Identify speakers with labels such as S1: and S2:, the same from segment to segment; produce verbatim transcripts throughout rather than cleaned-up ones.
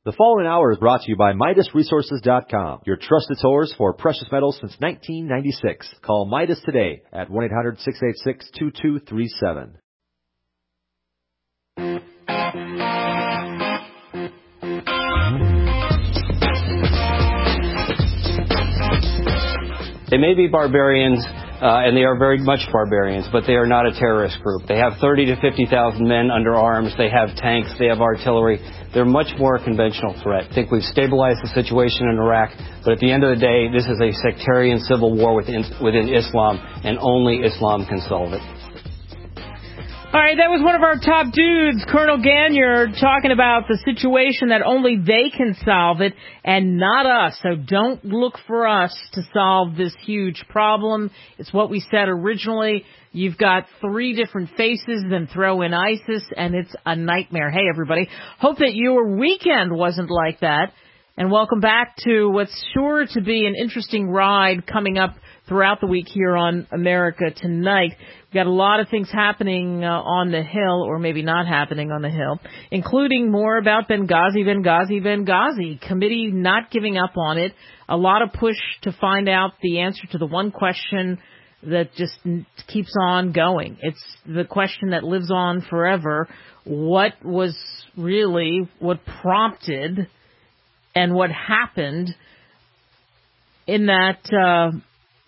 S1: The following hour is brought to you by Midas Resources dot com, your trusted source for precious metals since nineteen ninety-six. Call Midas today at one eight hundred, six eight six, two two three seven.
S2: They may be barbarians, uh, and they are very much barbarians, but they are not a terrorist group. They have thirty to fifty thousand men under arms. They have tanks. They have artillery. They're much more a conventional threat. I think we've stabilized the situation in Iraq, but at the end of the day, this is a sectarian civil war within, within Islam, and only Islam can solve it.
S3: All right, that was one of our top dudes, Colonel Ganyard, talking about the situation that only they can solve it and not us. So don't look for us to solve this huge problem. It's what we said originally. You've got three different faces, then throw in ISIS, and it's a nightmare. Hey, everybody. Hope that your weekend wasn't like that. And welcome back to what's sure to be an interesting ride coming up throughout the week here on America Tonight. We've got a lot of things happening uh, on the Hill, or maybe not happening on the Hill, including more about Benghazi, Benghazi, Benghazi. Committee not giving up on it. A lot of push to find out the answer to the one question that just keeps on going. It's the question that lives on forever. What was really what prompted and what happened in that uh,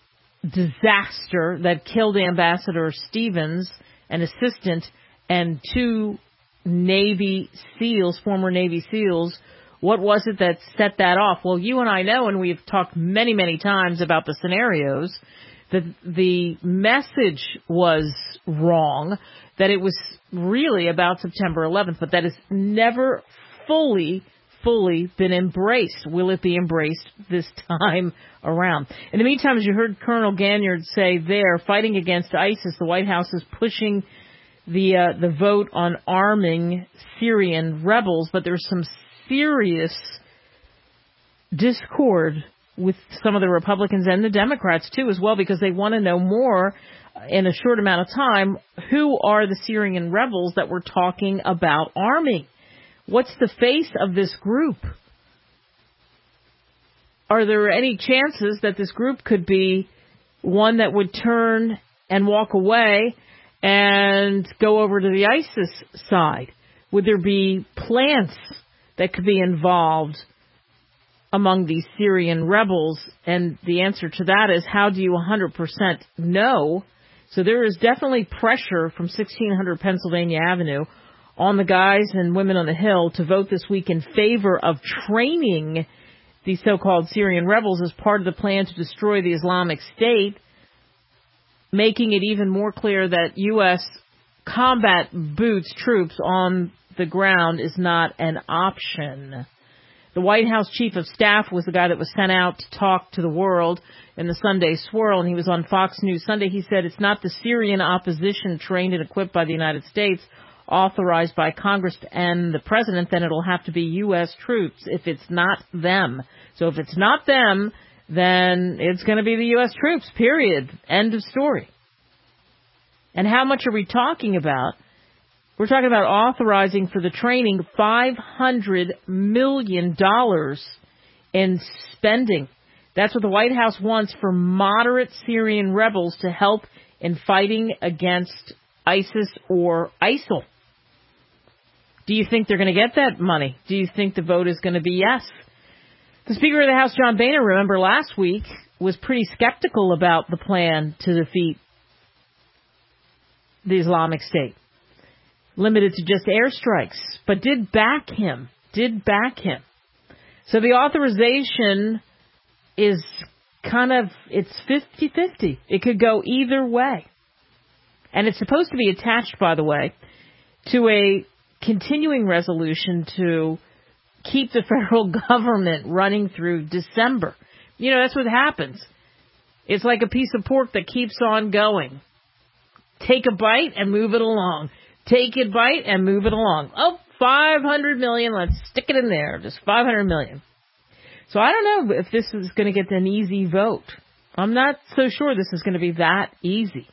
S3: disaster that killed Ambassador Stevens, an assistant, and two Navy SEALs, former Navy SEALs? What was it that set that off? Well, you and I know, and we've talked many, many times about the scenarios, that the message was wrong, that it was really about September eleventh, but that has never fully fully been embraced. Will it be embraced this time around? In the meantime, as you heard Colonel Ganyard say there, fighting against ISIS, the White House is pushing the uh, the vote on arming Syrian rebels, but there's some serious discord with some of the Republicans and the Democrats, too, as well, because they want to know more in a short amount of time. Who are the Syrian rebels that we're talking about arming? What's the face of this group? Are there any chances that this group could be one that would turn and walk away and go over to the ISIS side? Would there be plants that could be involved among these Syrian rebels? And the answer to that is, how do you one hundred percent know? So there is definitely pressure from sixteen hundred Pennsylvania Avenue on the guys and women on the Hill to vote this week in favor of training these so-called Syrian rebels as part of the plan to destroy the Islamic State, making it even more clear that U S combat boots troops on the ground is not an option. The White House Chief of Staff was the guy that was sent out to talk to the world in the Sunday swirl, and he was on Fox News Sunday. He said it's not the Syrian opposition trained and equipped by the United States, authorized by Congress and the President, then it'll have to be U S troops if it's not them. So if it's not them, then it's going to be the U S troops, period. End of story. And how much are we talking about? We're talking about authorizing for the training five hundred million dollars in spending. That's what the White House wants for moderate Syrian rebels to help in fighting against ISIS or ISIL. Do you think they're going to get that money? Do you think the vote is going to be yes? The Speaker of the House, John Boehner, remember last week, was pretty skeptical about the plan to defeat the Islamic State, limited to just airstrikes, but did back him, did back him. So the authorization is kind of, it's fifty-fifty. It could go either way. And it's supposed to be attached, by the way, to a continuing resolution to keep the federal government running through December. You know, that's what happens. It's like a piece of pork that keeps on going. Take a bite and move it along. Take a bite and move it along. Oh, five hundred million. Let's stick it in there. Just five hundred million. So I don't know if this is going to get an easy vote. I'm not so sure this is going to be that easy.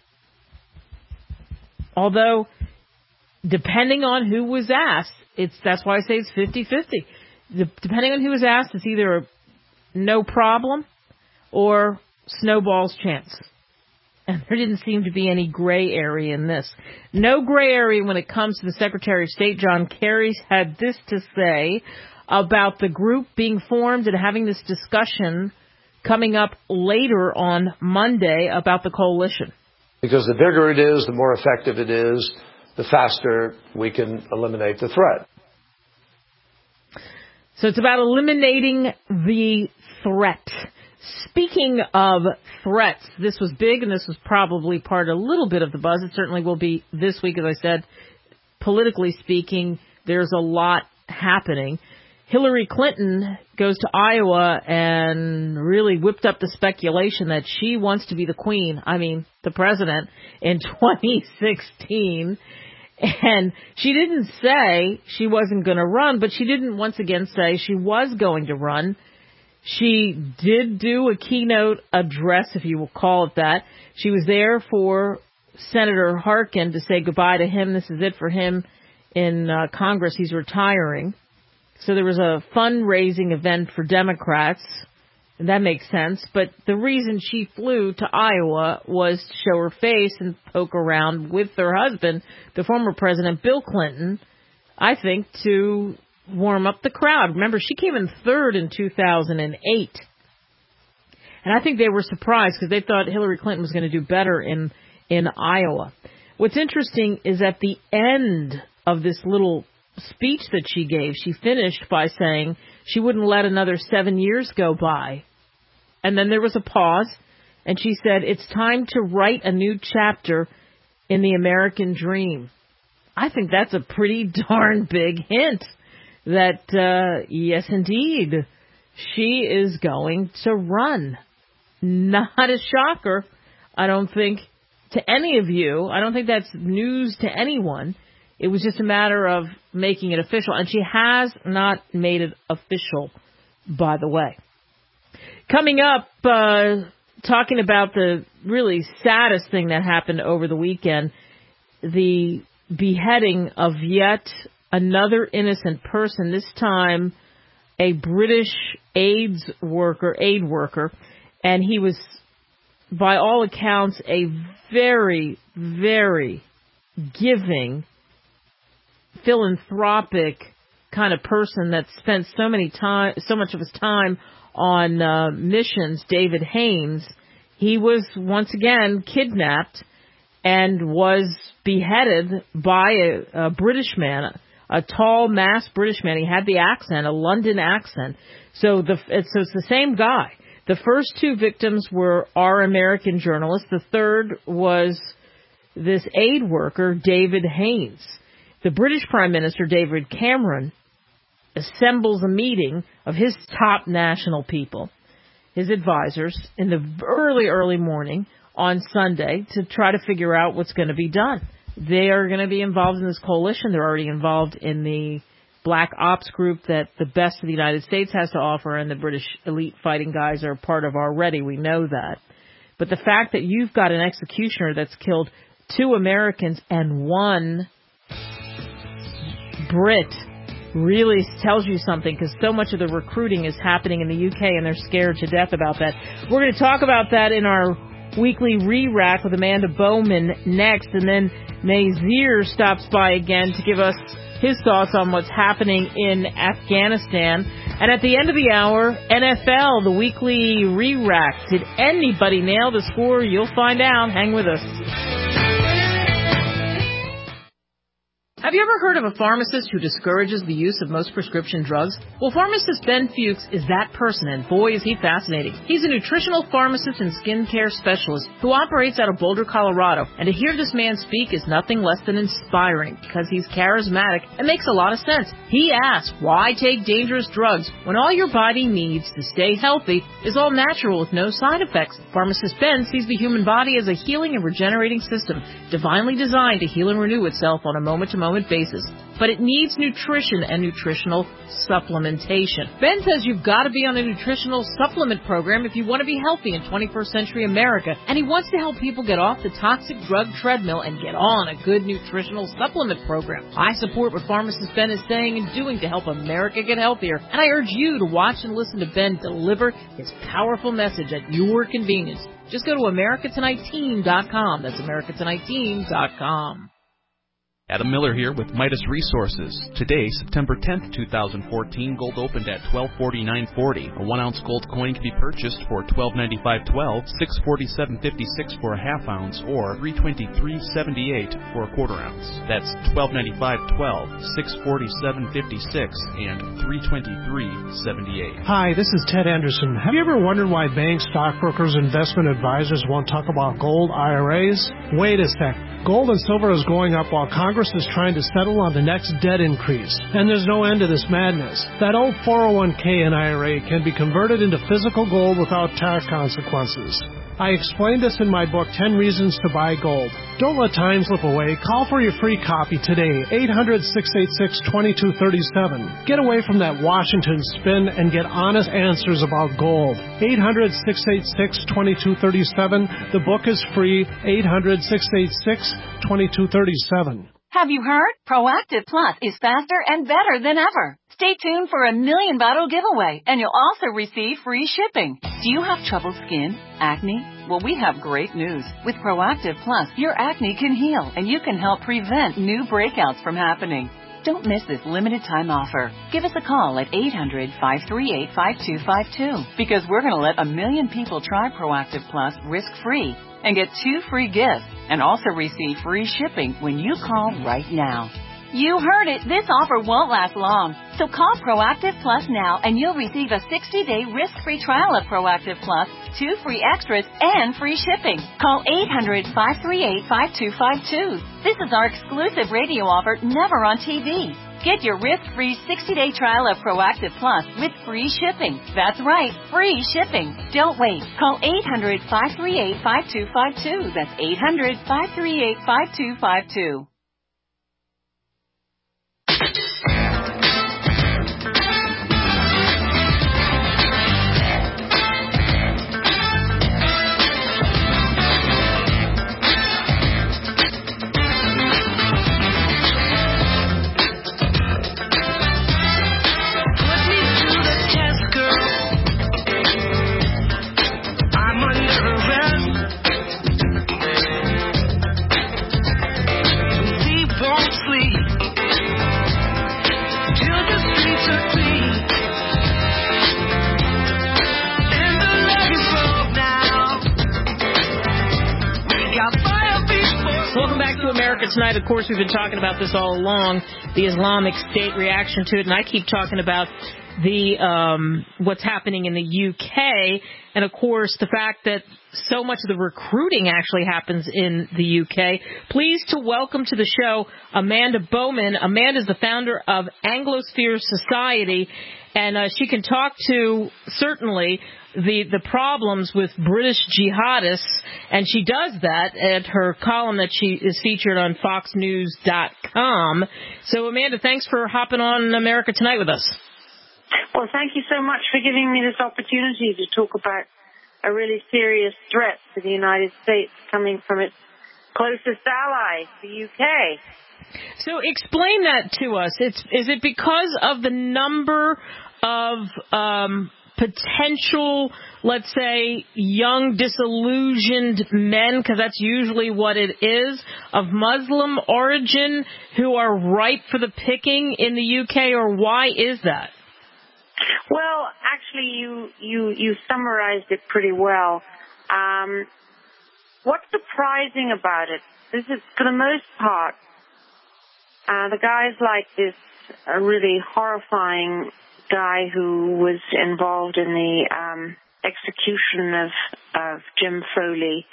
S3: Although, depending on who was asked, it's that's why I say it's fifty-fifty. depending on who was asked, it's either a no problem or snowball's chance. And there didn't seem to be any gray area in this. No gray area when it comes to the Secretary of State. John Kerry had this to say about the group being formed and having this discussion coming up later on Monday about the coalition.
S4: Because the bigger it is, the more effective it is, the faster we can eliminate the threat.
S3: So it's about eliminating the threat. Speaking of threats, this was big, and this was probably part, a little bit of the buzz. It certainly will be this week, as I said. Politically speaking, there's a lot happening. Hillary Clinton goes to Iowa and really whipped up the speculation that she wants to be the queen, I mean, the president, in twenty sixteen. And she didn't say she wasn't going to run, but she didn't once again say she was going to run. She did do a keynote address, if you will call it that. She was there for Senator Harkin to say goodbye to him. This is it for him in uh, Congress. He's retiring. So there was a fundraising event for Democrats, and that makes sense. But the reason she flew to Iowa was to show her face and poke around with her husband, the former President Bill Clinton, I think, to warm up the crowd. Remember, she came in third in two thousand eight. And I think they were surprised because they thought Hillary Clinton was going to do better in, in Iowa. What's interesting is at the end of this little speech that she gave, she finished by saying she wouldn't let another seven years go by. And then there was a pause, and she said, it's time to write a new chapter in the American dream. I think that's a pretty darn big hint that, uh, yes, indeed, she is going to run. Not a shocker, I don't think, to any of you. I don't think that's news to anyone. It was just a matter of making it official. And she has not made it official, by the way. Coming up, uh, talking about the really saddest thing that happened over the weekend, the beheading of yet another innocent person, this time a British AIDS worker, aid worker, and he was, by all accounts, a very, very giving, philanthropic kind of person that spent so many time, so much of his time on uh, missions. David Haynes, he was once again kidnapped and was beheaded by a, a British man, a tall, masked British man. He had the accent, a London accent. So the it's, so it's the same guy. The first two victims were our American journalists. The third was this aid worker, David Haynes. The British Prime Minister, David Cameron, assembles a meeting of his top national people, his advisors, in the early, early morning on Sunday to try to figure out what's going to be done. They are going to be involved in this coalition. They're already involved in the black ops group that the best of the United States has to offer, and the British elite fighting guys are part of already. We know that. But the fact that you've got an executioner that's killed two Americans and one Brit really tells you something, because so much of the recruiting is happening in the U K and they're scared to death about that. We're going to talk about that in our weekly re-rack with Amanda Bowman next, and then Nazir stops by again to give us his thoughts on what's happening in Afghanistan. And at the end of the hour, N F L, the weekly re-rack. Did anybody nail the score? You'll find out. Hang with us. Have you ever heard of a pharmacist who discourages the use of most prescription drugs? Well, pharmacist Ben Fuchs is that person, and boy, is he fascinating. He's a nutritional pharmacist and skincare specialist who operates out of Boulder, Colorado. And to hear this man speak is nothing less than inspiring, because he's charismatic and makes a lot of sense. He asks, why take dangerous drugs when all your body needs to stay healthy is all natural with no side effects? Pharmacist Ben sees the human body as a healing and regenerating system, divinely designed to heal and renew itself on a moment-to-moment permanent basis, but it needs nutrition and nutritional supplementation. Ben says you've got to be on a nutritional supplement program if you want to be healthy in twenty-first century America, and he wants to help people get off the toxic drug treadmill and get on a good nutritional supplement program. I support what pharmacist Ben is saying and doing to help America get healthier, and I urge you to watch and listen to Ben deliver his powerful message at your convenience. Just go to America Tonight Team dot com. That's America Tonight Team dot com.
S5: Adam Miller here with Midas Resources. Today, September tenth, twenty fourteen, gold opened at twelve forty-nine forty. A one ounce gold coin can be purchased for twelve ninety-five twelve, six forty-seven fifty-six for a half ounce, or three twenty-three seventy-eight for a quarter ounce. That's twelve ninety-five twelve, six forty-seven fifty-six, and three twenty-three seventy-eight.
S6: Hi, this is Ted Anderson. Have you ever wondered why banks, stockbrokers, investment advisors won't talk about gold I R As? Wait a sec. Gold and silver is going up while Congress is trying to settle on the next debt increase. And there's no end to this madness. That old four oh one k and I R A can be converted into physical gold without tax consequences. I explained this in my book, ten Reasons to Buy Gold. Don't let time slip away. Call for your free copy today, eight hundred, six eight six, two two three seven. Get away from that Washington spin and get honest answers about gold. eight hundred, six eight six, two two three seven. The book is free, eight hundred, six eight six, two two three seven.
S7: Have you heard? Proactive Plus is faster and better than ever. Stay tuned for a million bottle giveaway, and you'll also receive free shipping. Do you have troubled skin? Acne? Well, we have great news. With Proactive Plus, your acne can heal, and you can help prevent new breakouts from happening. Don't miss this limited time offer. Give us a call at eight hundred, five three eight, five two five two, because we're going to let a million people try Proactive Plus risk-free and get two free gifts, and also receive free shipping when you call right now. You heard it. This offer won't last long. So call Proactive Plus now and you'll receive a sixty-day risk-free trial of Proactive Plus, two free extras, and free shipping. Call eight hundred, five three eight, five two five two. This is our exclusive radio offer, never on T V. Get your risk-free sixty-day trial of Proactive Plus with free shipping. That's right, free shipping. Don't wait. Call eight hundred, five three eight, five two five two. That's eight hundred, five three eight, five two five two.
S3: Tonight, of course, we've been talking about this all along, the Islamic State reaction to it, and I keep talking about the um, what's happening in the U K, and of course, the fact that so much of the recruiting actually happens in the U K. Pleased to welcome to the show Amanda Bowman. Amanda is the founder of Anglosphere Society, and uh, she can talk to, certainly, the the problems with British jihadists, and she does that at her column that she is featured on fox news dot com. So, Amanda, thanks for hopping on America Tonight with us.
S8: Well, thank you so much for giving me this opportunity to talk about a really serious threat to the United States coming from its closest ally, the U K.
S3: So explain that to us. It's, is it because of the number of um, potential, let's say, young, disillusioned men, because that's usually what it is, of Muslim origin who are ripe for the picking in the U K, or why is that?
S8: Well, actually, you, you, you summarized it pretty well. Um, what's surprising about it? This is, for the most part, uh, the guys like this a really horrifying guy who was involved in the um, execution of, of Jim Foley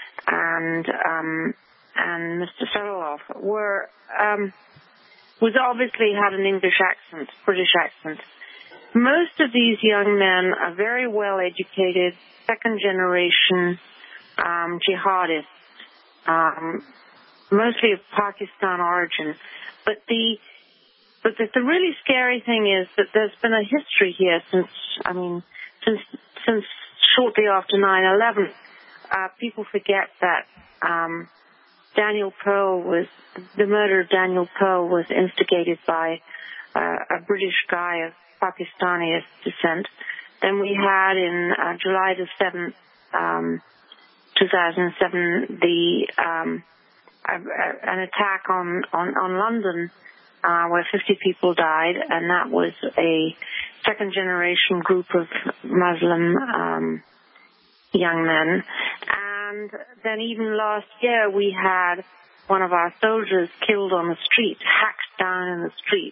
S8: and um, and Mister Soloff were um, was obviously had an English accent, British accent. Most of these young men are very well educated, second generation um, jihadists. Um, mostly of Pakistan origin. But the but the, the really scary thing is that there's been a history here since, I mean, since since shortly after nine eleven. Uh, people forget that um, Daniel Pearl was, the murder of Daniel Pearl was instigated by uh, a British guy of Pakistani descent. Then we had in uh, July the seventh, um, two thousand seven, the um, a, a, an attack on, on, on London uh, where fifty people died, and that was a second-generation group of Muslim um, young men. And then even last year we had one of our soldiers killed on the street, hacked down in the street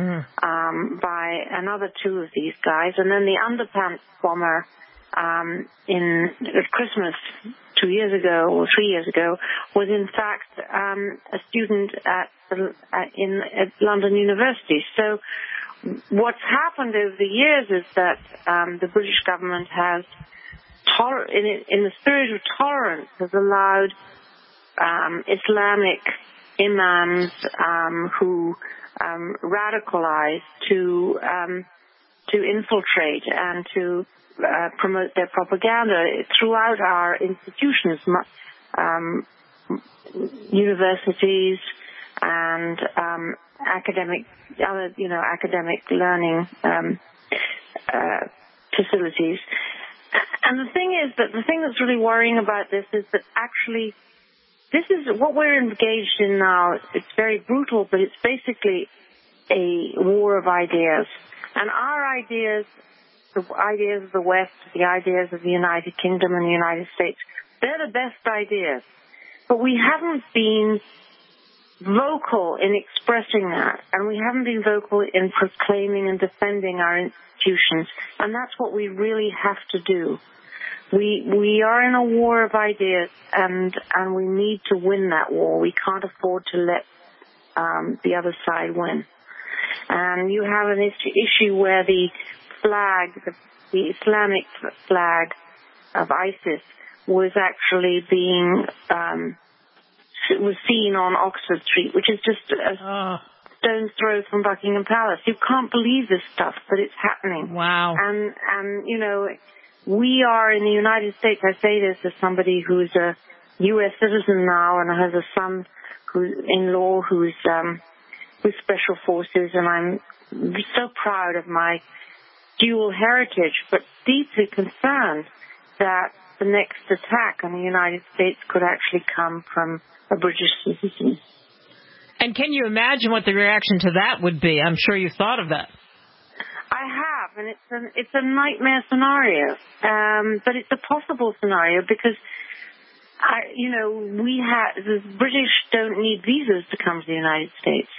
S8: um, by another two of these guys. And then the underpants bomber um, in at Christmas two years ago or three years ago was in fact um, a student at, the, at in at London University. So what's happened over the years is that um, the British government has, toler- in, in the spirit of tolerance, has allowed um, Islamic imams um, who um, radicalize to um, to infiltrate and to uh, promote their propaganda throughout our institutions, um, universities, and um, academic, other, you know, academic learning um, uh, facilities. And the thing is that the thing that's really worrying about this is that actually this is what we're engaged in now. It's very brutal, but it's basically a war of ideas. And our ideas, the ideas of the West, the ideas of the United Kingdom and the United States, they're the best ideas. But we haven't been vocal in expressing that, and we haven't been vocal in proclaiming and defending our institutions, and that's what we really have to do. We we are in a war of ideas, and and we need to win that war. We can't afford to let um, the other side win. And you have an issue where the flag, the, the Islamic flag of ISIS, was actually being um, was seen on Oxford Street, which is just a oh. stone's throw from Buckingham Palace. You can't believe this stuff, but it's happening.
S3: Wow.
S8: And and you know, we are in the United States. I say this as somebody who's a U S citizen now and has a son who's in law who's um, with special forces, and I'm so proud of my dual heritage, but deeply concerned that the next attack on the United States could actually come from a British citizen.
S3: And can you imagine what the reaction to that would be? I'm sure you've thought of that.
S8: I have, and it's a, it's a nightmare scenario, um, but it's a possible scenario because, I, you know, we have, the British don't need visas to come to the United States.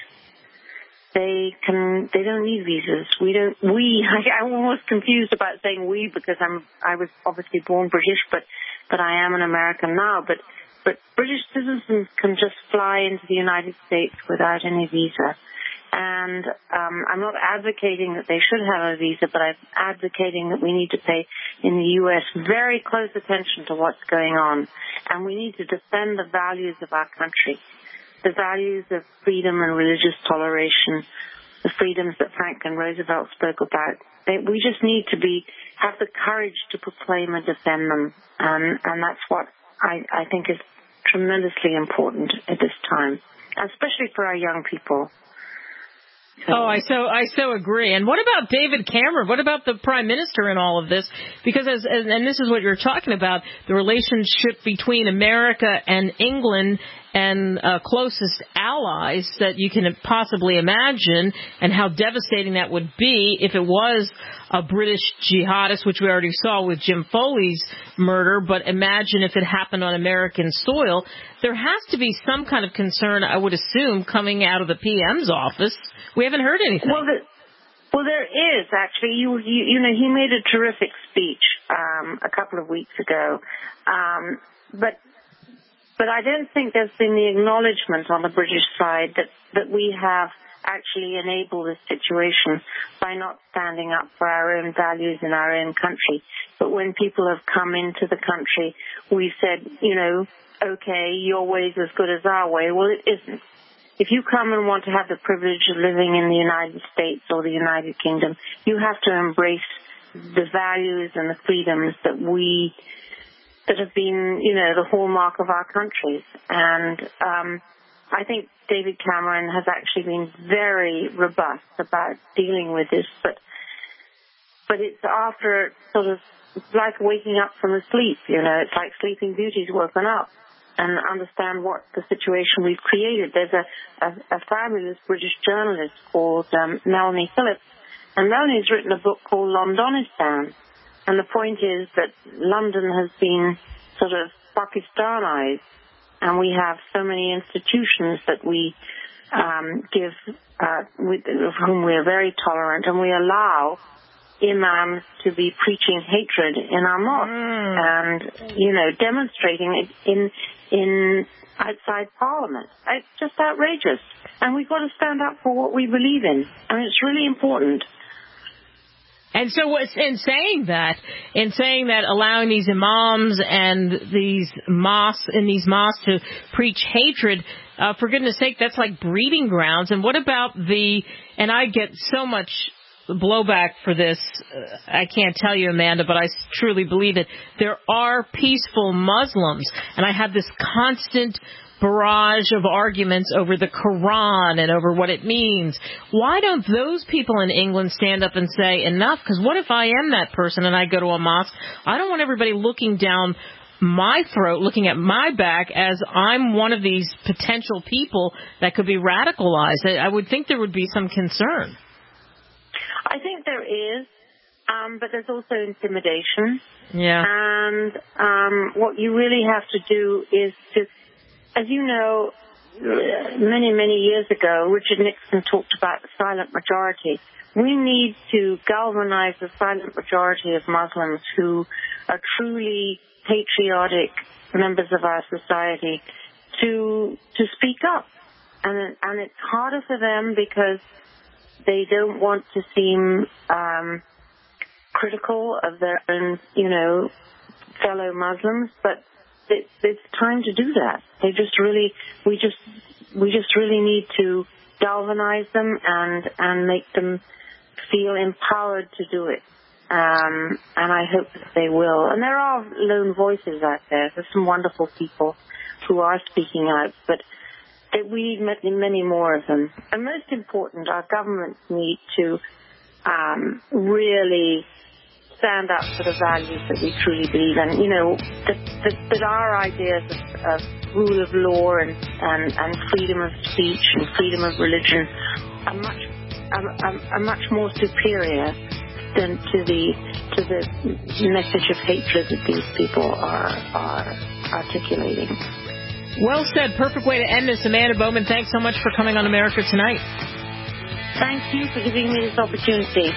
S8: They can. They don't need visas. We don't. We. I, I'm almost confused about saying we because I'm. I was obviously born British, but but I am an American now. But but British citizens can just fly into the United States without any visa. And um, I'm not advocating that they should have a visa, but I'm advocating that we need to pay in the U S very close attention to what's going on, and we need to defend the values of our country. The values of freedom and religious toleration, the freedoms that Franklin Roosevelt spoke about. They, we just need to be have the courage to proclaim and defend them, um, and that's what I, I think is tremendously important at this time, especially for our young people. So.
S3: Oh, I so I so agree. And what about David Cameron? What about the Prime Minister in all of this? Because as, as and this is what you're talking about, the relationship between America and England and uh, closest allies that you can possibly imagine, and how devastating that would be if it was a British jihadist, which we already saw with Jim Foley's murder. But imagine if it happened on American soil. There has to be some kind of concern, I would assume, coming out of the P M's office. We haven't heard anything.
S8: Well, the, well there is, actually. You, you, you know, he made a terrific speech um, a couple of weeks ago. Um, but but I don't think there's been the acknowledgement on the British side that, that we have actually enable this situation by not standing up for our own values in our own country. But when people have come into the country, we said, you know, okay, your way's as good as our way. Well, it isn't. If you come and want to have the privilege of living in the United States or the United Kingdom, you have to embrace the values and the freedoms that we, that have been, you know, the hallmark of our countries. And um, I think David Cameron has actually been very robust about dealing with this, but but it's after sort of, it's like waking up from a sleep, you know, it's like Sleeping Beauty's woken up and understand what the situation we've created. There's a, a, a fabulous British journalist called um, Melanie Phillips, and Melanie's written a book called Londonistan, and the point is that London has been sort of Pakistanized, and we have so many institutions that we um, give, uh, with, of whom we are very tolerant, and we allow imams to be preaching hatred in our mosques mm. and, you know, demonstrating it in in outside Parliament. It's just outrageous. And we've got to stand up for what we believe in. I mean, it's really important.
S3: And so in saying that, in saying that allowing these imams and these mosques, in these mosques to preach hatred, uh, for goodness sake, that's like breeding grounds. And what about the, and I get so much blowback for this, uh, I can't tell you, Amanda, but I truly believe it. There are peaceful Muslims, and I have this constant barrage of arguments over the Quran and over what it means. Why don't those people in England stand up and say enough? Because what if I am that person and I go to a mosque? I don't want everybody looking down my throat, looking at my back as I'm one of these potential people that could be radicalized. I, I would think there would be some concern.
S8: I think there is, um, but there's also intimidation.
S3: Yeah.
S8: And um, what you really have to do is to, as you know, many, many years ago, Richard Nixon talked about the silent majority. We need to galvanize the silent majority of Muslims who are truly patriotic members of our society to to speak up. And, and it's harder for them because they don't want to seem um, critical of their own, you know, fellow Muslims, but it, it's time to do that. They just really, we just, we just really need to galvanize them and and make them feel empowered to do it. Um, and I hope that they will. And there are lone voices out there. There's some wonderful people who are speaking out, but we need many more of them. And most important, our governments need to um, really stand up for the values that we truly believe in. You know, that, that, that our ideas of, of rule of law and, and, and freedom of speech and freedom of religion are much are, are, are much more superior than to the to the message of hatred that these people are are articulating.
S3: Well said. Perfect way to end this. Amanda Bowman, thanks so much for coming on America Tonight.
S8: Thank you for giving me this opportunity.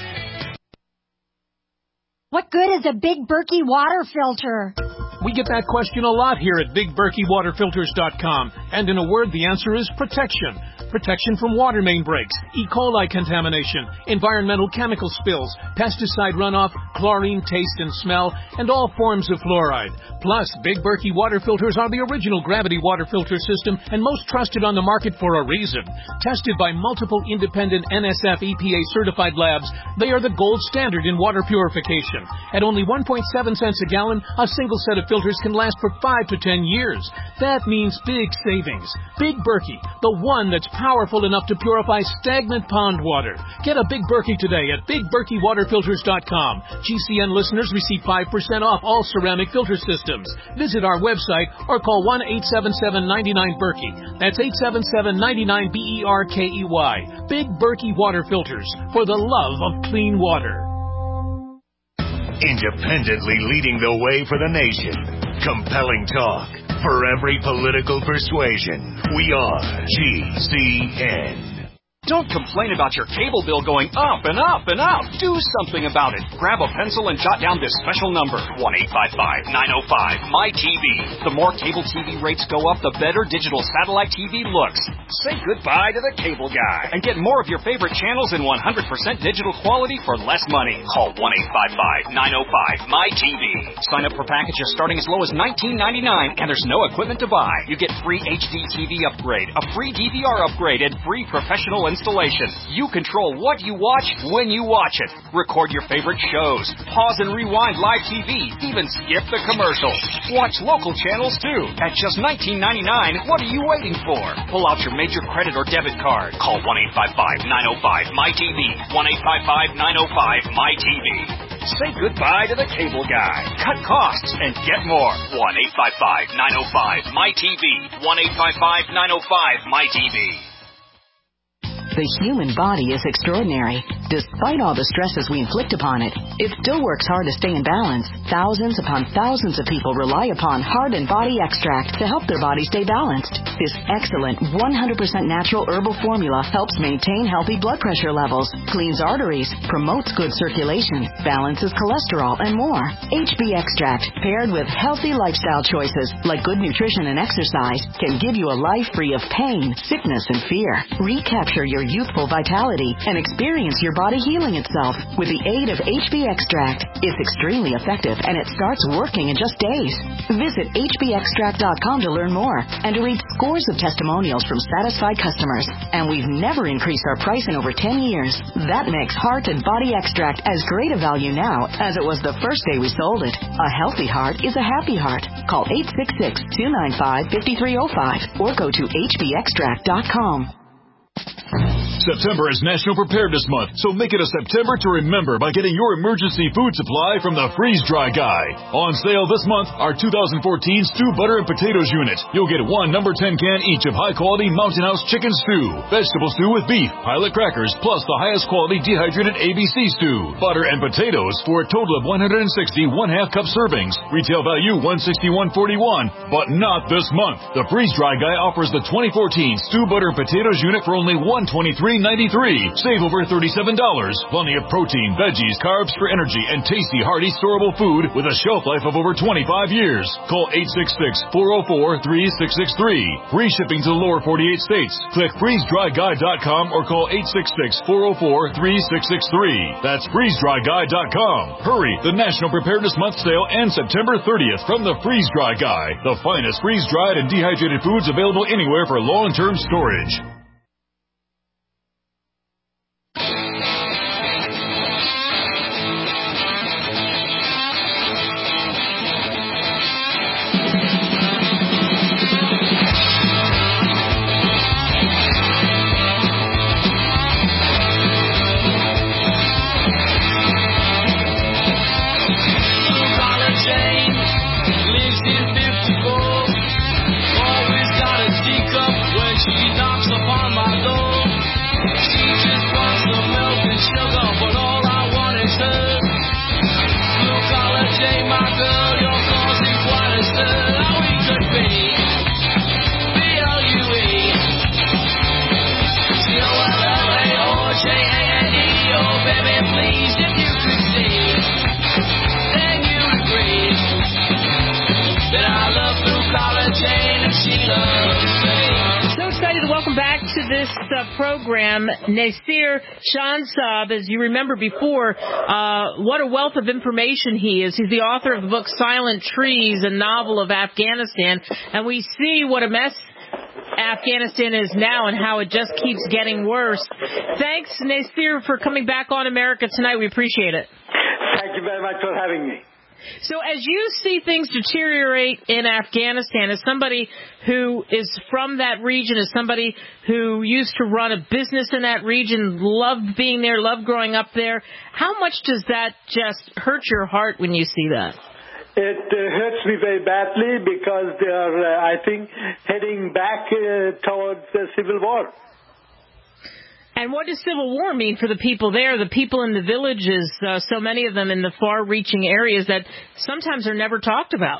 S9: What good is a Big Berkey water filter?
S10: We get that question a lot here at big berkey water filters dot com. And in a word, the answer is protection. Protection from water main breaks, E. coli contamination, environmental chemical spills, pesticide runoff, chlorine taste and smell, and all forms of fluoride. Plus, Big Berkey water filters are the original gravity water filter system and most trusted on the market for a reason. Tested by multiple independent N S F E P A certified labs, they are the gold standard in water purification. At only one point seven cents a gallon, a single set of filters can last for five to ten years. That means big savings. Big Berkey, the one that's powerful enough to purify stagnant pond water. Get a Big Berkey today at big berkey water filters dot com. G C N listeners receive five percent off all ceramic filter systems. Visit our website or call one eight seven seven, nine nine, Berkey. That's eight seven seven, nine nine, B E R K E Y. Big Berkey Water Filters, for the love of clean water.
S11: Independently leading the way for the nation. Compelling talk for every political persuasion. We are G C N.
S12: Don't complain about your cable bill going up and up and up. Do something about it. Grab a pencil and jot down this special number, one eight five five, nine oh five, M Y T V. The more cable T V rates go up, the better digital satellite T V looks. Say goodbye to the cable guy and get more of your favorite channels in one hundred percent digital quality for less money. Call one eight five five, nine oh five, M Y T V. Sign up for packages starting as low as nineteen ninety-nine, and there's no equipment to buy. You get free H D T V upgrade, a free D V R upgrade, and free professional installation. You control what you watch when you watch it. Record your favorite shows. Pause and rewind live T V. Even skip the commercials. Watch local channels too. At just nineteen ninety-nine, what are you waiting for? Pull out your major credit or debit card. Call one eight five five, nine oh five, M Y T V. one eight five five, nine oh five, M Y T V. Say goodbye to the cable guy. Cut costs and get more. one eight five five, nine oh five, M Y T V. one eight five five, nine oh five, M Y T V.
S13: The human body is extraordinary. Despite all the stresses we inflict upon it, it still works hard to stay in balance. Thousands upon thousands of people rely upon Heart and Body Extract to help their body stay balanced. This excellent one hundred percent natural herbal formula helps maintain healthy blood pressure levels, cleans arteries, promotes good circulation, balances cholesterol, and more. H B Extract, paired with healthy lifestyle choices like good nutrition and exercise, can give you a life free of pain, sickness, and fear. Recapture your youthful vitality and experience your body healing itself with the aid of H B Extract. It's extremely effective and it starts working in just days. Visit H B extract dot com to learn more and to read scores of testimonials from satisfied customers. And we've never increased our price in over ten years. That makes Heart and Body Extract as great a value now as it was the first day we sold it. A healthy heart is a happy heart. Call eight six six, two nine five, five three zero five or go to H B extract dot com.
S14: September is National Preparedness Month, so make it a September to remember by getting your emergency food supply from the Freeze Dry Guy. On sale this month, our two thousand fourteen Stew Butter and Potatoes Unit. You'll get one number ten can each of high-quality Mountain House chicken stew, vegetable stew with beef, pilot crackers, plus the highest quality dehydrated A B C stew, butter and potatoes for a total of one hundred sixty one-half cup servings. Retail value one hundred sixty-one forty-one, but not this month. The Freeze Dry Guy offers the twenty fourteen Stew Butter and Potatoes Unit for only one hundred twenty-three ninety-three. Save over thirty-seven dollars. Plenty of protein, veggies, carbs for energy, and tasty, hearty, storable food with a shelf life of over twenty-five years. Call eight six six, four oh four, three six six three. Free shipping to the lower forty-eight states. Click freeze dry guy dot com or call eight six six, four oh four, three six six three. That's freeze dry guy dot com. Hurry! The National Preparedness Month sale ends September thirtieth from the Freeze Dry Guy. The finest freeze-dried and dehydrated foods available anywhere for long-term storage.
S3: This uh, program, Nasir Shansab, as you remember before, uh, what a wealth of information he is. He's the author of the book Silent Trees, a novel of Afghanistan, and we see what a mess Afghanistan is now and how it just keeps getting worse. Thanks, Nasir, for coming back on America Tonight. We appreciate it.
S15: Thank you very much for having me.
S3: So as you see things deteriorate in Afghanistan, as somebody who is from that region, as somebody who used to run a business in that region, loved being there, loved growing up there, how much does that just hurt your heart when you see that?
S15: It uh, hurts me very badly because they are, uh, I think, heading back uh, towards uh, civil war.
S3: And what does civil war mean for the people there, the people in the villages, uh, so many of them in the far-reaching areas that sometimes are never talked about?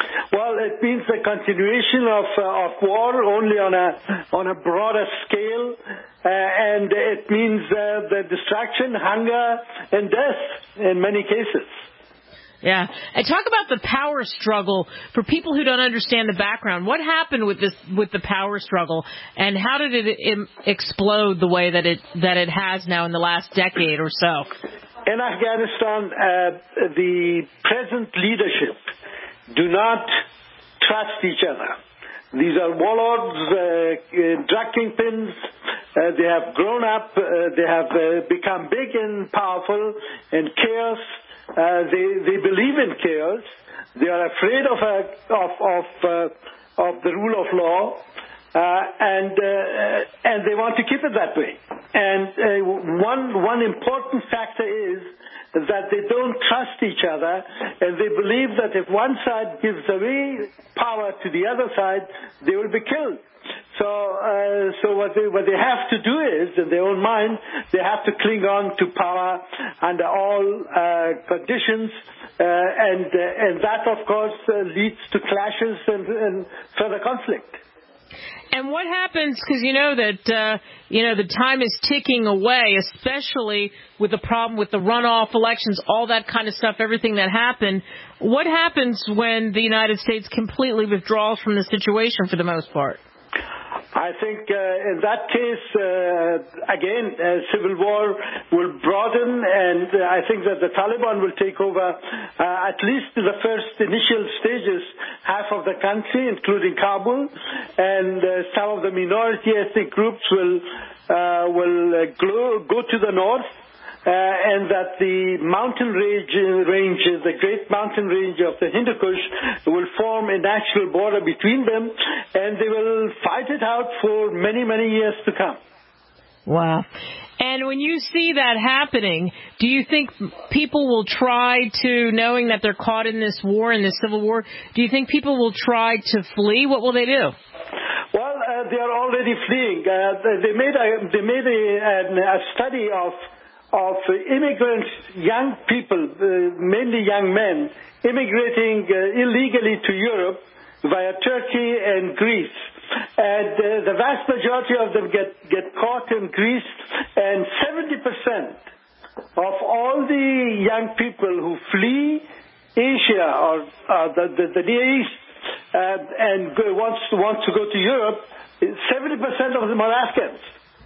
S15: Well, it means the continuation of uh, of war, only on a on a broader scale, uh, and it means uh, the destruction, hunger, and death in many cases.
S3: Yeah. And talk about the power struggle for people who don't understand the background. What happened with this, with the power struggle, and how did it im- explode the way that it that it has now in the last decade or so?
S15: In Afghanistan, uh, the present leadership do not trust each other. These are warlords, uh, drug kingpins. Uh, they have grown up. Uh, they have uh, become big and powerful, and chaos. Uh, they they believe in chaos. They are afraid of a, of of uh, of the rule of law, uh, and uh, and they want to keep it that way. And uh, one one important factor is that they don't trust each other, and they believe that if one side gives away power to the other side, they will be killed. So, uh, so what they what they have to do is, in their own mind, they have to cling on to power under all uh, conditions, uh, and uh, and that, of course, uh, leads to clashes and, and further conflict.
S3: And what happens, because you know that, uh, you know, the time is ticking away, especially with the problem with the runoff elections, all that kind of stuff, everything that happened. What happens when the United States completely withdraws from the situation for the most part?
S15: I think uh, in that case, uh, again, uh, civil war will broaden, and uh, I think that the Taliban will take over, uh, at least in the first initial stages, half of the country, including Kabul, and uh, some of the minority ethnic groups will uh, will uh, go, go to the north. Uh, and that the mountain range, range, the great mountain range of the Hindu Kush will form a natural border between them, and they will fight it out for many, many years to come.
S3: Wow. And when you see that happening, do you think people will try to, knowing that they're caught in this war, in this civil war, do you think people will try to flee? What will they do?
S15: Well, uh, they are already fleeing. Uh, they made a, they made a, a study of of immigrants, young people, uh, mainly young men, immigrating uh, illegally to Europe via Turkey and Greece. And uh, the vast majority of them get, get caught in Greece, and seventy percent of all the young people who flee Asia or uh, the, the, the Near East uh, and go, wants, to, wants to go to Europe, seventy percent of them are Afghans.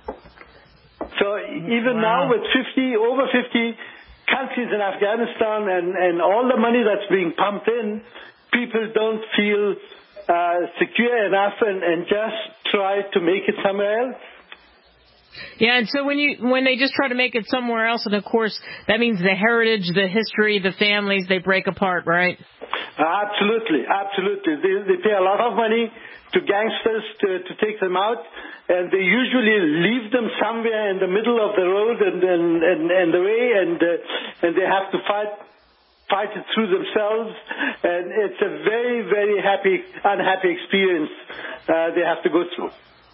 S15: So even wow. now with fifty, over fifty countries in Afghanistan and, and all the money that's being pumped in, people don't feel uh, secure enough and, and just try to make it somewhere else.
S3: Yeah, and so when you when they just try to make it somewhere else, and of course that means the heritage, the history, the families, they break apart, right?
S15: Uh, absolutely, absolutely. They, they pay a lot of money to gangsters to, to take them out, and they usually leave them somewhere in the middle of the road and and, and, and the way, and uh, and they have to fight fight it through themselves, and it's a very, very happy, unhappy experience uh, they have to go through.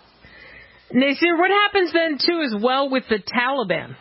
S3: Nasir, what happens then, too, as well with the Taliban?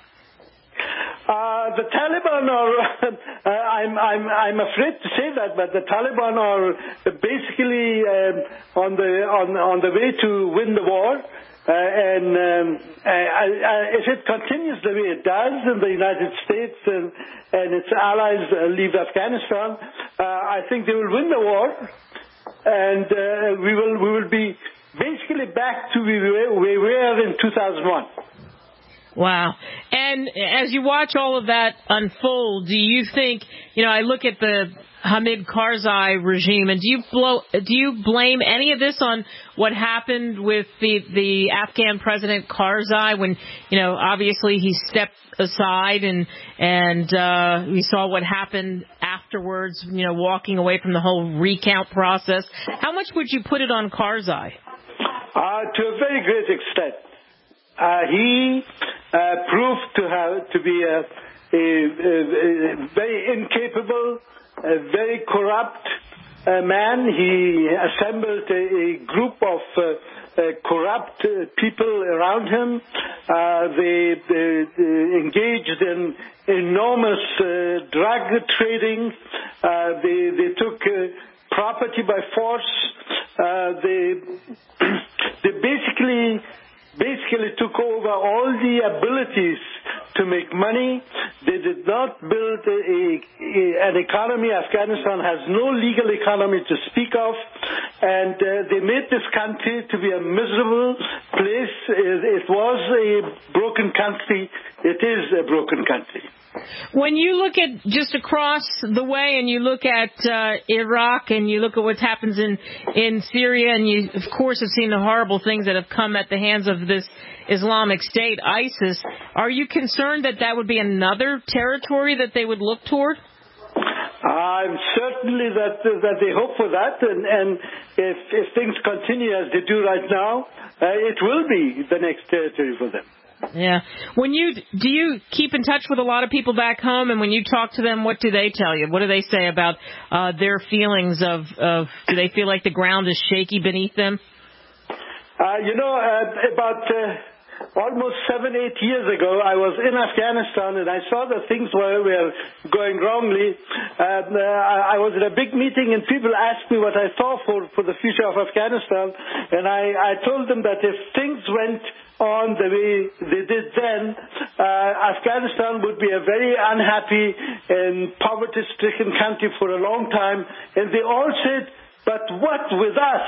S15: Uh, the Taliban are, uh, I'm, I'm, I'm afraid to say that, but the Taliban are basically um, on the on, on the way to win the war. Uh, and um, I, I, if it continues the way it does, and the United States and, and its allies uh, leave Afghanistan, uh, I think they will win the war, and uh, we will we will be basically back to where we were in two thousand one.
S3: Wow. And as you watch all of that unfold, do you think, you know, I look at the Hamid Karzai regime, and do you blow, do you blame any of this on what happened with the, the Afghan president Karzai when, you know, obviously he stepped aside and, and, uh, we saw what happened afterwards, you know, walking away from the whole recount process. How much would you put it on Karzai?
S15: Uh, to a very great extent. Uh, he uh, proved to have to be a, a, a, a very incapable, a very corrupt uh, man. He assembled a, a group of uh, uh, corrupt uh, people around him. Uh, they, they, they engaged in enormous uh, drug trading. Uh, they, they took uh, property by force. Uh, they they basically basically took over all the abilities to make money. They did not build a, a, an economy. Afghanistan has no legal economy to speak of, and uh, they made this country to be a miserable place. It, it was a broken country. It is a broken country.
S3: When you look at just across the way and you look at uh, Iraq and you look at what happens in, in Syria, and you, of course, have seen the horrible things that have come at the hands of this Islamic State, ISIS, are you concerned that that would be another territory that they would look toward?
S15: I'm certainly that that they hope for that, and, and if, if things continue as they do right now, uh, it will be the next territory for them.
S3: Yeah. When you do you keep in touch with a lot of people back home, and when you talk to them, what do they tell you? What do they say about uh, their feelings of, of? Do they feel like the ground is shaky beneath them?
S15: Uh, you know, uh, about uh, almost seven, eight years ago, I was in Afghanistan, and I saw that things were, were going wrongly. Um, uh, I, I was in a big meeting, and people asked me what I saw for, for the future of Afghanistan, and I, I told them that if things went on the way they did then, uh, Afghanistan would be a very unhappy and poverty-stricken country for a long time. And they all said, but what with us?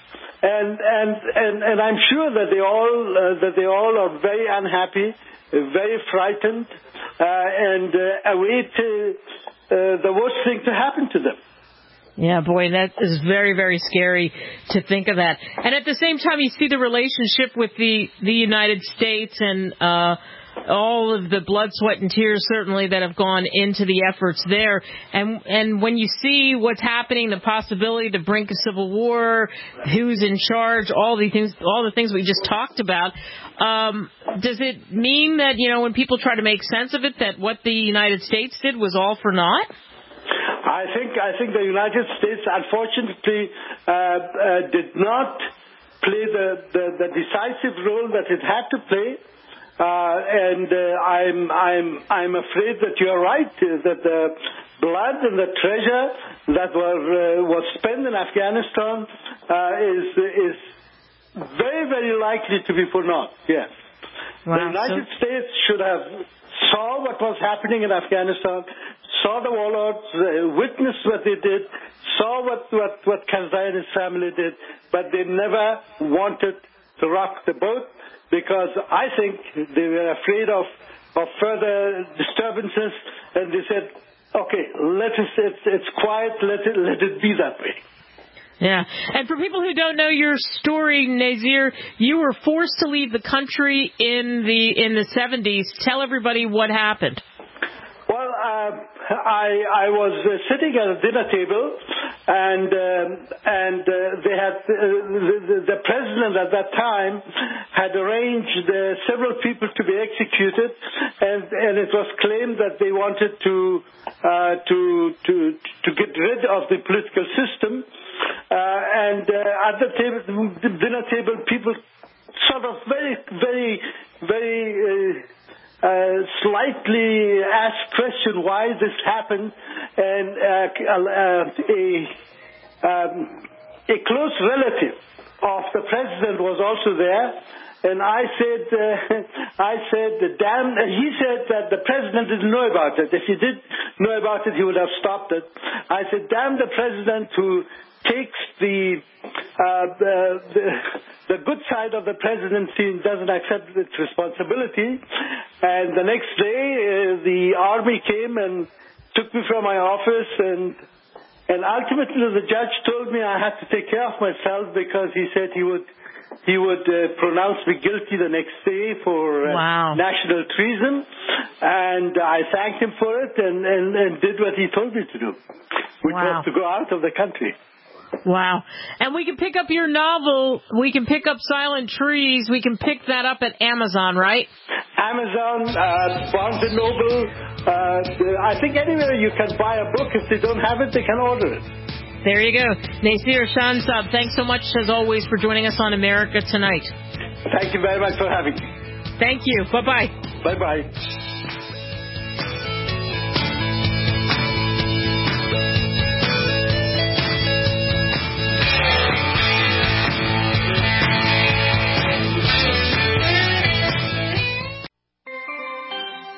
S15: And and and, and I'm sure that they all uh, that they all are very unhappy, uh, very frightened, uh, and uh, await uh, uh, the worst thing to happen to them.
S3: Yeah, boy, that is very, very scary to think of that. And at the same time, you see the relationship with the, the United States and uh, all of the blood, sweat, and tears, certainly, that have gone into the efforts there. And and when you see what's happening, the possibility to brink a civil war, who's in charge, all the things, all the things we just talked about, um, does it mean that, you know, when people try to make sense of it, that what the United States did was all for naught?
S15: I think I think the United States, unfortunately, uh, uh, did not play the, the, the decisive role that it had to play, uh, and uh, I'm I'm I'm afraid that you're right, uh, that the blood and the treasure that were uh, was spent in Afghanistan uh, is is very very likely to be for naught. Yes, wow. The United so- States should have saw what was happening in Afghanistan, saw the warlords, uh, witnessed what they did, saw what, what, what Karzai and his family did, but they never wanted to rock the boat because I think they were afraid of, of further disturbances, and they said, okay, let us, it's, it's quiet, let it, let it be that way.
S3: Yeah. And for people who don't know your story, Nazir, you were forced to leave the country in the in the seventies. Tell everybody what happened.
S15: Well, uh, I I was uh, sitting at a dinner table, and uh, and uh, they had uh, the, the president at that time had arranged uh, several people to be executed, and and it was claimed that they wanted to uh, to to to get rid of the political system. Uh, and uh, at the table, the dinner table, people sort of very, very, very uh, uh, slightly asked question why this happened, and uh, uh, a um, a close relative of the president was also there. And I said, uh, I said, damn, he said that the president didn't know about it. If he did know about it, he would have stopped it. I said, damn the president who takes the, uh, the, the, the good side of the presidency and doesn't accept its responsibility. And the next day, uh, the army came and took me from my office, and and ultimately the judge told me I had to take care of myself because he said he would he would uh, pronounce me guilty the next day for uh,
S3: wow.
S15: national treason, and I thanked him for it and, and, and did what he told me to do, which
S3: wow.
S15: was to go out of the country.
S3: Wow. And we can pick up your novel, we can pick up Silent Trees, we can pick that up at Amazon, right?
S15: Amazon, uh, Barnes and Noble, uh, I think anywhere you can buy a book. If they don't have it, they can order it.
S3: There you go. Nazir Shansab, thanks so much, as always, for joining us on America Tonight.
S15: Thank you very much for having me.
S3: Thank you. Bye-bye.
S15: Bye-bye.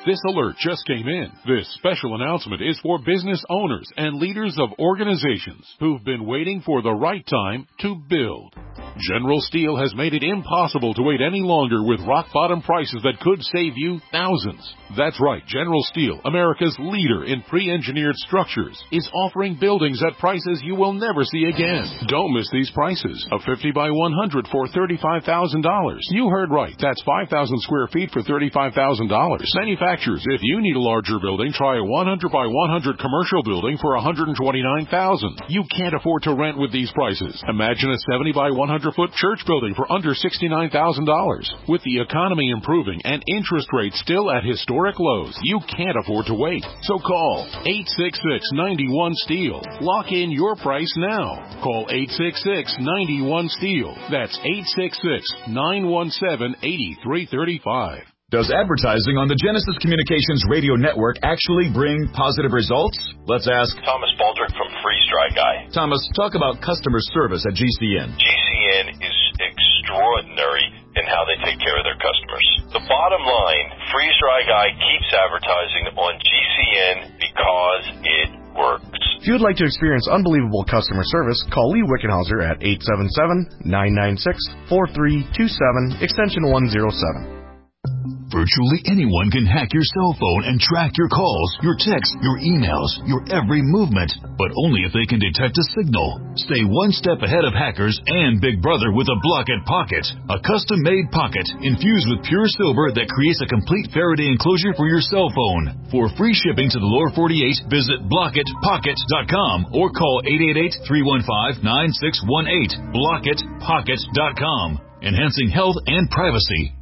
S16: This alert just came in. This special announcement is for business owners and leaders of organizations who've been waiting for the right time to build. General Steel has made it impossible to wait any longer with rock-bottom prices that could save you thousands. That's right, General Steel, America's leader in pre-engineered structures, is offering buildings at prices you will never see again. Don't miss these prices. A fifty by one hundred for thirty-five thousand dollars. You heard right. That's five thousand square feet for thirty-five thousand dollars. Manufacturers, if you need a larger building, try a one hundred by one hundred commercial building for one hundred twenty-nine thousand dollars. You can't afford to rent with these prices. Imagine a seventy by one hundred foot church building for under sixty-nine thousand dollars. With the economy improving and interest rates still at historic lows, you can't afford to wait. So call eight six six, nine one, STEEL. Lock in your price now. Call eight six six, nine one, STEEL. That's eight six six, nine one seven, eight three three five.
S14: Does advertising on the Genesis Communications radio network actually bring positive results? Let's ask
S17: Thomas Baldrick from Freeze Dry Guy.
S14: Thomas, talk about customer service at G C N.
S17: G C N is extraordinary in how they take care of their customers. The bottom line, Freeze Dry Guy keeps advertising on G C N because it works.
S18: If you would like to experience unbelievable customer service, call Lee Wickenhauser at eight seven seven, nine nine six, four three two seven, extension one oh seven.
S14: Virtually anyone can hack your cell phone and track your calls, your texts, your emails, your every movement, but only if they can detect a signal. Stay one step ahead of hackers and Big Brother with a Blockit Pocket, a custom-made pocket infused with pure silver that creates a complete Faraday enclosure for your cell phone. For free shipping to the lower forty-eight, visit blockit pocket dot com or call eight eight eight, three one five, nine six one eight. blockit pocket dot com, enhancing health and privacy.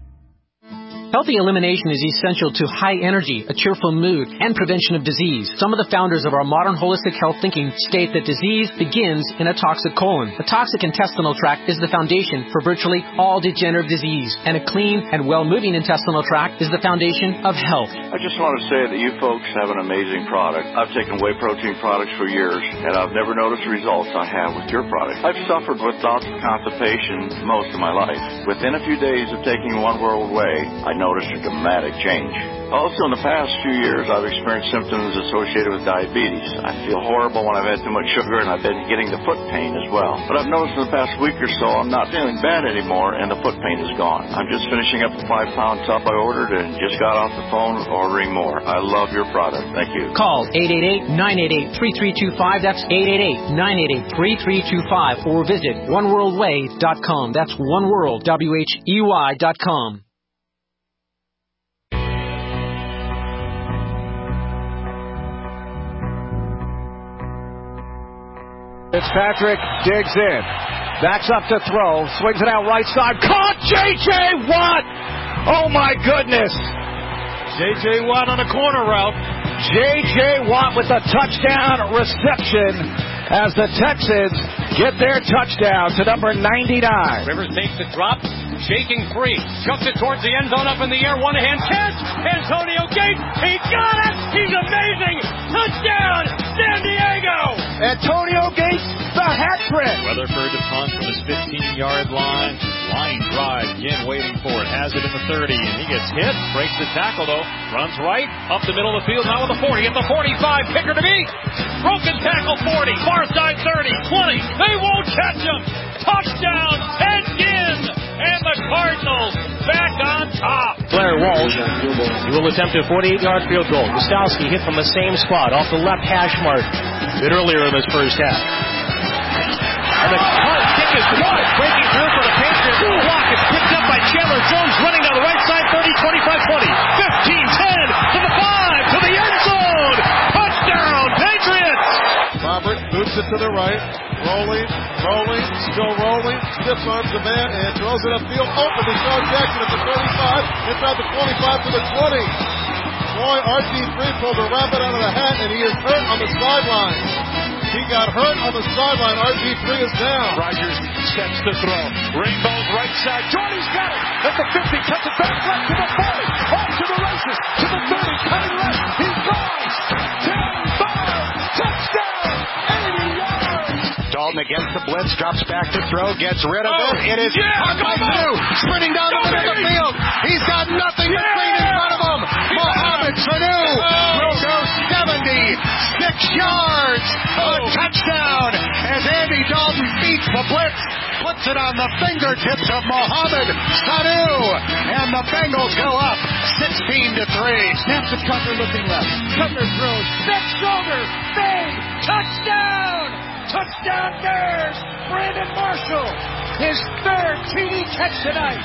S19: Healthy elimination is essential to high energy, a cheerful mood, and prevention of disease. Some of the founders of our modern holistic health thinking state that disease begins in a toxic colon. A toxic intestinal tract is the foundation for virtually all degenerative disease, and a clean and well-moving intestinal tract is the foundation of health.
S20: I just want to say that you folks have an amazing product. I've taken whey protein products for years, and I've never noticed the results I have with your product. I've suffered with thoughts of constipation most of my life. Within a few days of taking One World Whey, I noticed a dramatic change. Also, in the past few years, I've experienced symptoms associated with diabetes. I feel horrible when I've had too much sugar, and I've been getting the foot pain as well. But I've noticed in the past week or so, I'm not feeling bad anymore, and the foot pain is gone. I'm just finishing up the five-pound tub I ordered and just got off the phone ordering more. I love your product. Thank you.
S19: Call eight eight eight, nine eight eight, three three two five. That's eight eight eight, nine eight eight, three three two five. Or visit one world way dot com. That's oneworld, W H E Y dot com.
S21: Fitzpatrick digs in. Backs up to throw. Swings it out right side. Caught J J. Watt! Oh, my goodness. J J. Watt on a corner route. J J. Watt with a touchdown reception as the Texans get their touchdown to number ninety-nine.
S22: Rivers makes the drop. Shaking free. Chucks it towards the end zone up in the air. One hand catch. Antonio Gates. He got it. He's amazing. Touchdown. San Diego.
S21: Antonio Gates, the hat trick.
S23: Weatherford to punt from his fifteen-yard line. Line drive. Again waiting for it. Has it in the thirty. And he gets hit. Breaks the tackle, though. Runs right. Up the middle of the field. Now with the forty. At the forty-five. Kicker to beat. Broken tackle forty. Far side thirty. twenty. They won't catch him. Touchdown. Again. And the Cardinals back on top.
S24: Blair Walsh, he will attempt a forty-eight-yard field goal. Gostowski hit from the same spot off the left hash mark a bit earlier in this first half. And the kick is good. Breaking through for the Patriots. The block is picked up by Chandler Jones running down the right side. thirty, twenty-five, twenty. fifteen, ten to the five to the end zone. Touchdown, Patriots.
S25: Robert boots it to the right. Rolling, rolling, still rolling, stiff arms the man and throws it upfield. Open to Sean Jackson at the thirty-five, inside the twenty-five to the twenty. Boy, R G three pulled a rabbit out of the hat and he is hurt on the sideline. He got hurt on the sideline. R G three is down.
S23: Rodgers steps to throw. Rainbow's right side. Jordy's got it at the fifty. Cuts it back left to the forty. Off to the races. To the thirty. Cutting left. He's gone. ten, five. Touchdown. eighty yards.
S21: Dalton against the blitz, drops back to throw, gets rid of
S23: oh,
S21: it. It is
S23: yeah,
S21: caught by Sue, sprinting down the middle of the field. He's got nothing yeah. between in front of him.
S1: Mohamed Sanu will go seventy-six yards. A touchdown as Andy Dalton beats the blitz, puts it on the fingertips of Mohamed Sanu, and the Bengals go up sixteen to three.
S2: Snap to Cutler looking left. Cutler throws. Back shoulder. Fade. Touchdown. Touchdown Bears. Brandon Marshall. His third T D catch tonight.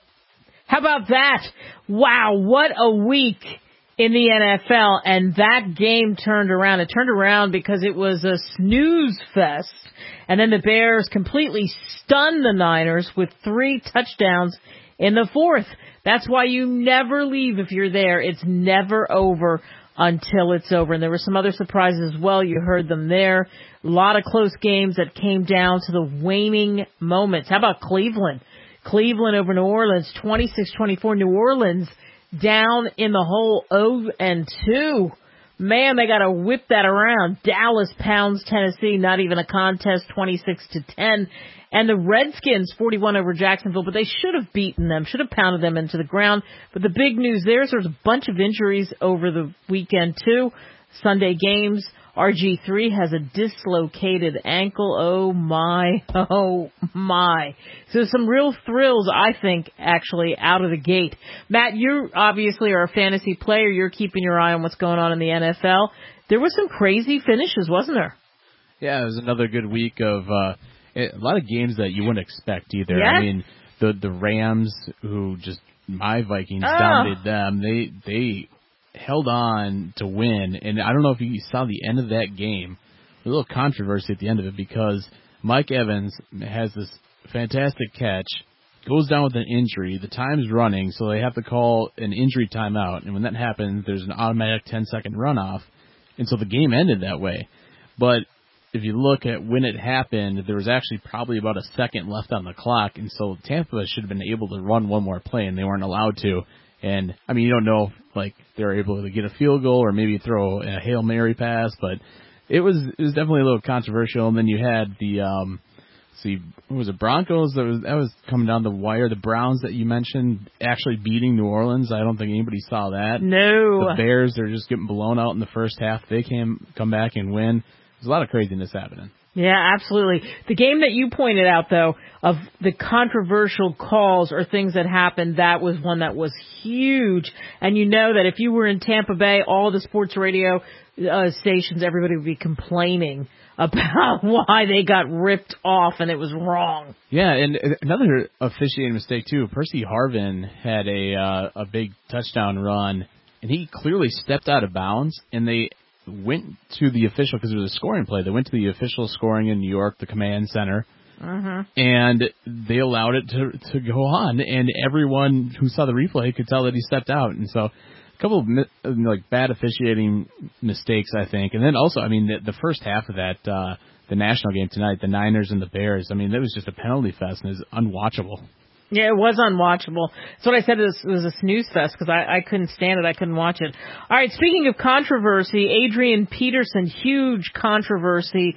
S3: How about that? Wow, what a week in the N F L. And that game turned around. It turned around because it was a snooze fest. And then the Bears completely stunned the Niners with three touchdowns in the fourth. That's why you never leave if you're there. It's never over until it's over. And there were some other surprises as well. You heard them there. A lot of close games that came down to the waning moments. How about Cleveland? Cleveland over New Orleans, twenty-six twenty-four. New Orleans down in the hole oh and two. Man, they got to whip that around. Dallas pounds Tennessee, not even a contest, twenty-six to ten. And the Redskins, forty-one over Jacksonville, but they should have beaten them, should have pounded them into the ground. But the big news there is there's a bunch of injuries over the weekend, too. Sunday games, R G three has a dislocated ankle. Oh, my. Oh, my. So some real thrills, I think, actually, out of the gate. Matt, you obviously are a fantasy player. You're keeping your eye on what's going on in the N F L. There were some crazy finishes, wasn't there?
S4: Yeah, it was another good week of uh, a lot of games that you wouldn't expect either.
S3: Yeah?
S4: I mean, the the Rams, who just, my Vikings
S3: Oh.
S4: dominated them, they they held on to win. And I don't know if you saw the end of that game. A little controversy at the end of it because Mike Evans has this fantastic catch, goes down with an injury. The time's running, so they have to call an injury timeout. And when that happens, there's an automatic ten-second runoff. And so the game ended that way. But if you look at when it happened, there was actually probably about a second left on the clock. And so Tampa should have been able to run one more play, and they weren't allowed to. And, I mean, you don't know if, like, they were able to get a field goal or maybe throw a Hail Mary pass, but it was it was definitely a little controversial. And then you had the, um, see, what was it, Broncos? That was, that was coming down the wire. The Browns that you mentioned actually beating New Orleans. I don't think anybody saw that.
S3: No.
S4: The Bears, they're just getting blown out in the first half. They came come back and win. There's a lot of craziness happening.
S3: Yeah, absolutely. The game that you pointed out, though, of the controversial calls or things that happened, that was one that was huge. And you know that if you were in Tampa Bay, all the sports radio uh, stations, everybody would be complaining about why they got ripped off and it was wrong.
S4: Yeah, and another officiating mistake, too. Percy Harvin had a uh, a big touchdown run, and he clearly stepped out of bounds, and they went to the official, because it was a scoring play, they went to the official scoring in New York, the command center,
S3: Uh-huh.
S4: and they allowed it to to go on, and everyone who saw the replay could tell that he stepped out. And so a couple of like bad officiating mistakes, I think. And then also, I mean, the, the first half of that, uh, the national game tonight, the Niners and the Bears, I mean, that was just a penalty fest, and it was unwatchable.
S3: Yeah, it was unwatchable. That's what I said. It was, it was a snooze fest because I, I couldn't stand it. I couldn't watch it. All right, speaking of controversy, Adrian Peterson, huge controversy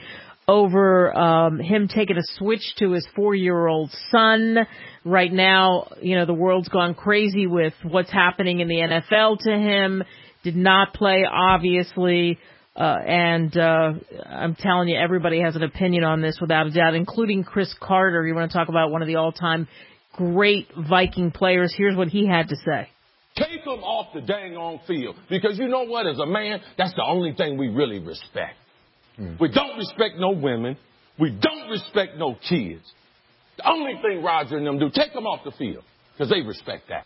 S3: over um, him taking a switch to his four-year-old son. Right now, you know, the world's gone crazy with what's happening in the N F L to him. Did not play, obviously. Uh, and uh, I'm telling you, everybody has an opinion on this without a doubt, including Chris Carter. You want to talk about one of the all-time great Viking players. Here's what he had to say.
S5: Take them off the dang on field. Because you know what? As a man, that's the only thing we really respect. Mm. We don't respect no women. We don't respect no kids. The only thing Roger and them do, take them off the field. Because they respect that.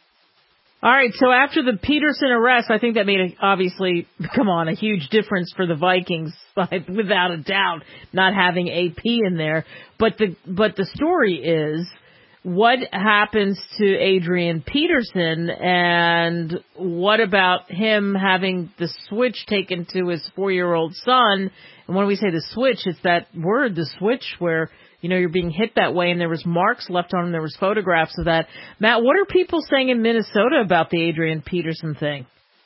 S3: All right, so after the Peterson arrest, I think that made, a, obviously, come on, a huge difference for the Vikings, without a doubt, not having A P in there. But the but the story is, what happens to Adrian Peterson, and what about him having the switch taken to his four-year-old son? And when we say the switch, it's that word, the switch, where, you know, you're being hit that way, and there was marks left on him, there was photographs of that. Matt, what are people saying in Minnesota about the Adrian Peterson thing?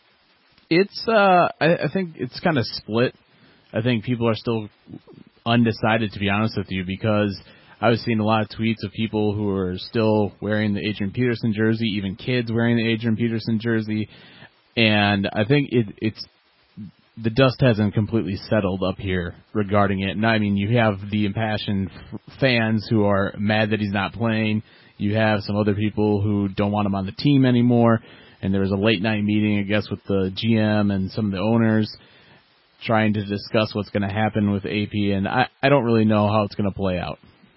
S4: It's, uh, I, I think it's kind of split. I think people are still undecided, to be honest with you, because I was seeing a lot of tweets of people who are still wearing the Adrian Peterson jersey, even kids wearing the Adrian Peterson jersey. And I think it, it's the dust hasn't completely settled up here regarding it. And I mean, you have the impassioned f- fans who are mad that he's not playing. You have some other people who don't want him on the team anymore. And there was a late night meeting, I guess, with the G M and some of the owners trying to discuss what's going to happen with A P. And I, I don't really know how it's going to play out.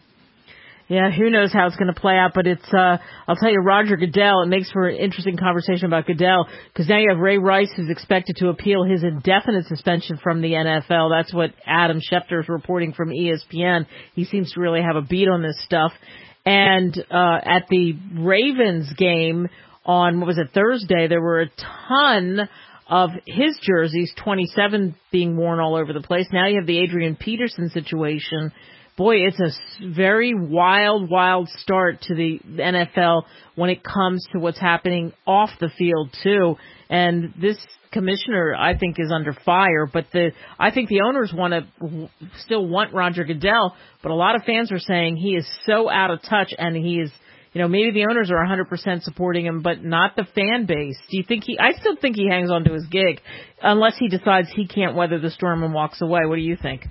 S3: Yeah, who knows how it's going to play out, but it's, uh, I'll tell you, Roger Goodell, it makes for an interesting conversation about Goodell, because now you have Ray Rice, who's expected to appeal his indefinite suspension from the N F L. That's what Adam Schefter is reporting from E S P N. He seems to really have a beat on this stuff. And, uh, at the Ravens game on, what was it, Thursday, there were a ton of his jerseys, twenty-seven being worn all over the place. Now you have the Adrian Peterson situation. Boy, it's a very wild, wild start to the N F L when it comes to what's happening off the field, too. And this commissioner, I think, is under fire. But the I think the owners want to still want Roger Goodell, but a lot of fans are saying he is so out of touch, and he is, you know, maybe the owners are one hundred percent supporting him, but not the fan base. Do you think he, I still think he hangs on to his gig, unless he decides he can't weather the storm and walks away. What do you think?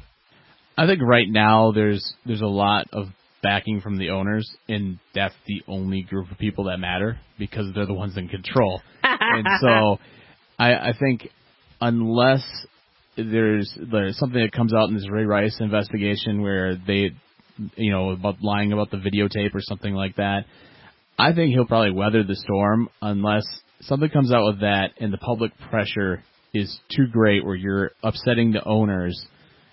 S4: I think right now there's there's a lot of backing from the owners, and that's the only group of people that matter because they're the ones in control. And so I, I think unless there's there's something that comes out in this Ray Rice investigation where they, you know, about lying about the videotape or something like that, I think he'll probably weather the storm unless something comes out with that and the public pressure is too great where you're upsetting the owners.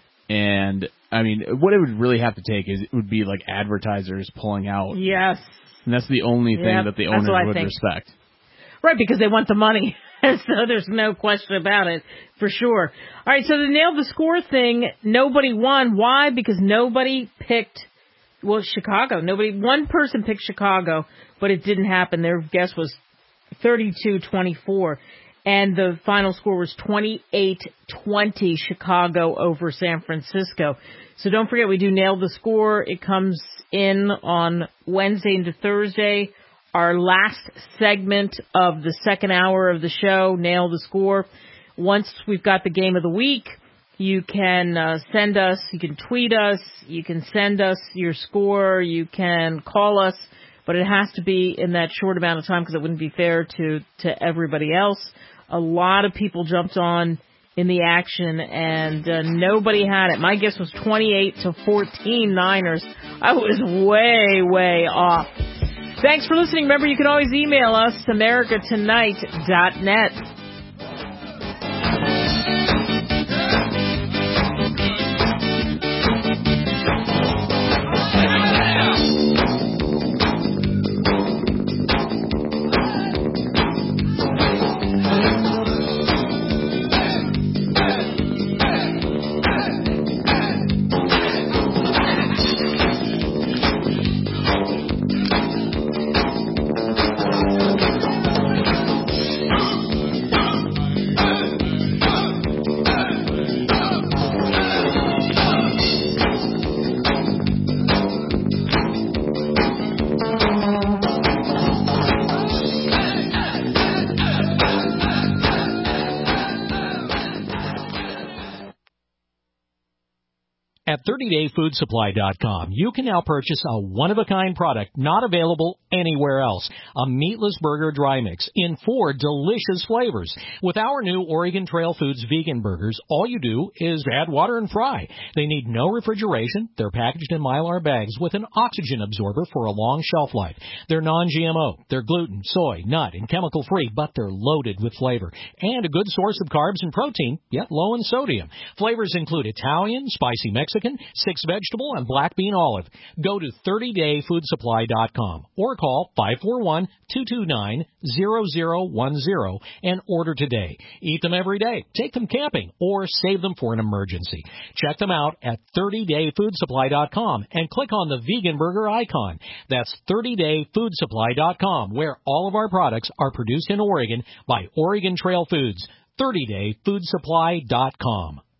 S4: And, I mean, what it would really have to take is it would be like advertisers pulling out.
S3: Yes.
S4: And that's the only thing
S3: yep,
S4: that the owners would
S3: think.
S4: respect.
S3: Right, because they want the money. So there's no question about it, for sure. All right, so the nail the score thing, nobody won. Why? Because nobody picked, well, Chicago. Nobody, one person picked Chicago, but it didn't happen. Their guess was thirty-two twenty-four. And the final score was twenty-eight twenty, Chicago over San Francisco. So don't forget, we do Nail the Score. It comes in on Wednesday into Thursday. Our last segment of the second hour of the show, Nail the Score. Once we've got the game of the week, you can uh, send us, you can tweet us, you can send us your score, you can call us, but it has to be in that short amount of time because it wouldn't be fair to, to everybody else. A lot of people jumped on in the action, and uh, nobody had it. My guess was twenty-eight to fourteen Niners. I was way, way off. Thanks for listening. Remember, you can always email us, america tonight dot net.
S6: At thirty day food supply dot com, you can now purchase a one-of-a-kind product not available anywhere else. A meatless burger dry mix in four delicious flavors. With our new Oregon Trail Foods vegan burgers, all you do is add water and fry. They need no refrigeration. They're packaged in Mylar bags with an oxygen absorber for a long shelf life. They're non G M O. They're gluten, soy, nut, and chemical-free, but they're loaded with flavor. And a good source of carbs and protein, yet low in sodium. Flavors include Italian, spicy Mexican, six vegetable, and black bean olive. Go to thirty day food supply dot com or call five four one, two two nine, zero zero one zero and order today. Eat them every day, take them camping, or save them for an emergency. Check them out at thirty day food supply dot com and click on the vegan burger icon. That's thirty day food supply dot com, where all of our products are produced in Oregon by Oregon Trail Foods. thirty day food supply dot com.